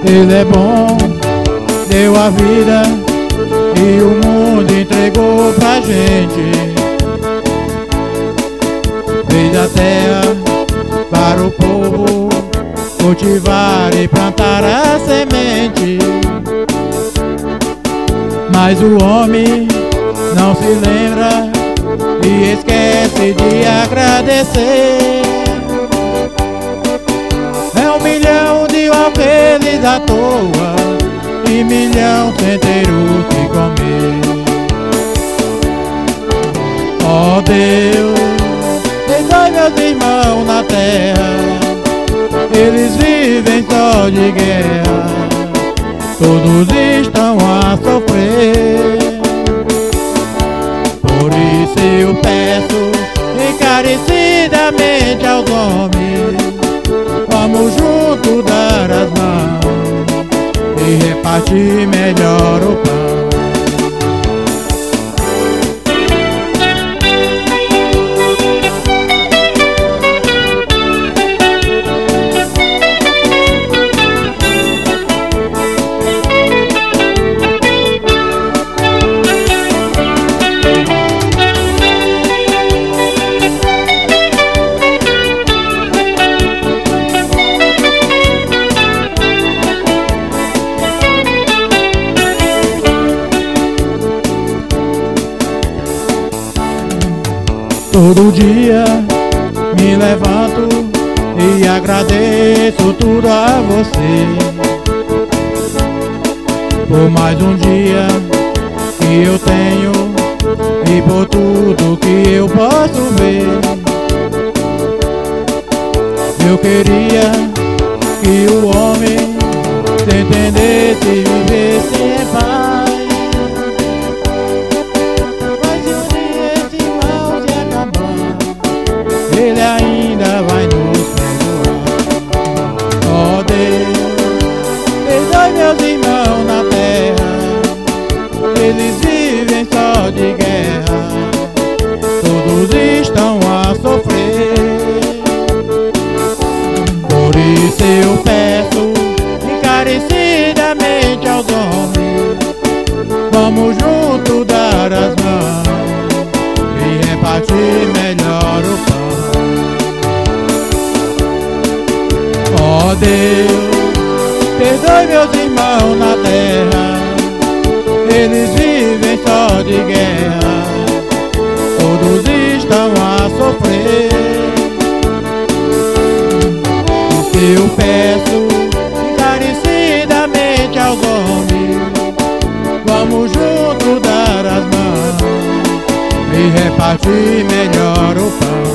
Ele é bom, deu a vida e o mundo entregou pra gente. Fez a terra para o povo cultivar e plantar a semente. Mas o homem não se lembra e esquece de agradecer. É 1 milhão de alqueires à toa e 1 milhão sem ter o que comer. Ó Deus, perdoe meus irmãos na terra, eles vivem só de guerra, todos estão a sofrer. Por isso eu peço encarecidamente aos homens, vamos juntos dar as mãos e repartir melhor o pão. Todo dia me levanto e agradeço tudo a você, por mais um dia que eu tenho e por tudo que eu posso ver. Eu queria que o homem se entendesse e vivesse em paz. Ele ainda vai nos perdoar. Ó Deus, perdoe meus irmãos na terra, eles vivem só de guerra, todos estão a sofrer. Por isso eu peço encarecidamente aos homens, vamos juntos dar as mãos e repartir melhor o pão. Ó Deus, perdoe meus irmãos na terra, eles vivem só de guerra, todos estão a sofrer. Eu peço encarecidamente aos homens, vamos juntos dar as mãos e repartir melhor o pão.